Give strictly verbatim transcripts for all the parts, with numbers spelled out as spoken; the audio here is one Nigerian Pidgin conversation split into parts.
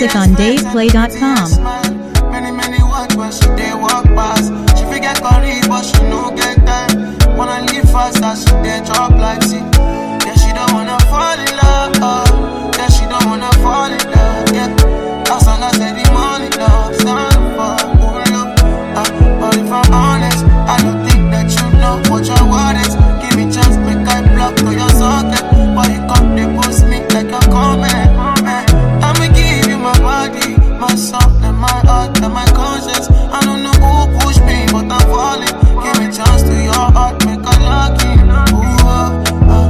music on dave play dot com. Many, many words when she dey walk past. She forget curry, but she no get time. Wanna live fast as she dey chop like tea. Yeah, she don't wanna fall in love. Oh. Yeah, she don't wanna fall in love. Yeah, as long as the money love, stand for Julio. Uh, but if I'm honest, I don't think that you know what your word is. Give me chance, make I block to your socket. Why you come, they post me like a comment. I'ma give you my body, my soul, and my heart, and my conscience. I don't know who pushed me, but I'm falling. Give me chance to your heart, make a lucky. Ooh, oh, oh,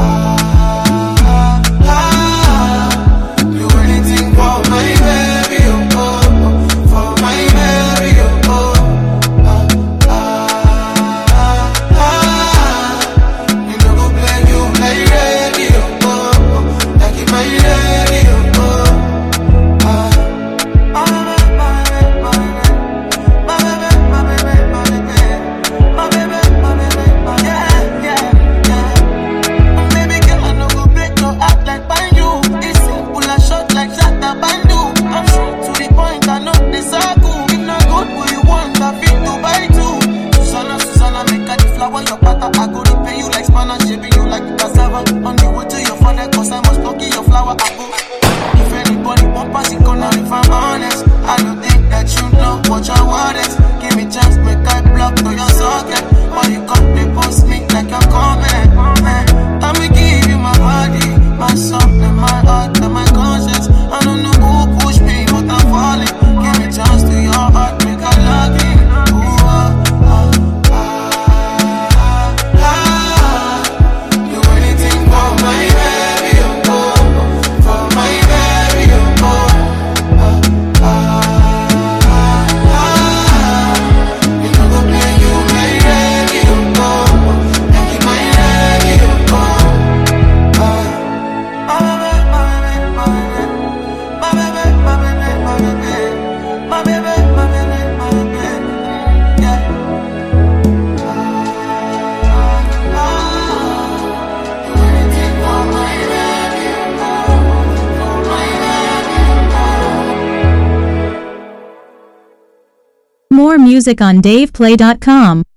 ah, ah, ah. Do anything for my baby, oh, oh, for my baby, oh, oh, ah, ah, ah. You know go play you like radio, oh, oh, like in my radio, oh, ah. More music on dave play dot com.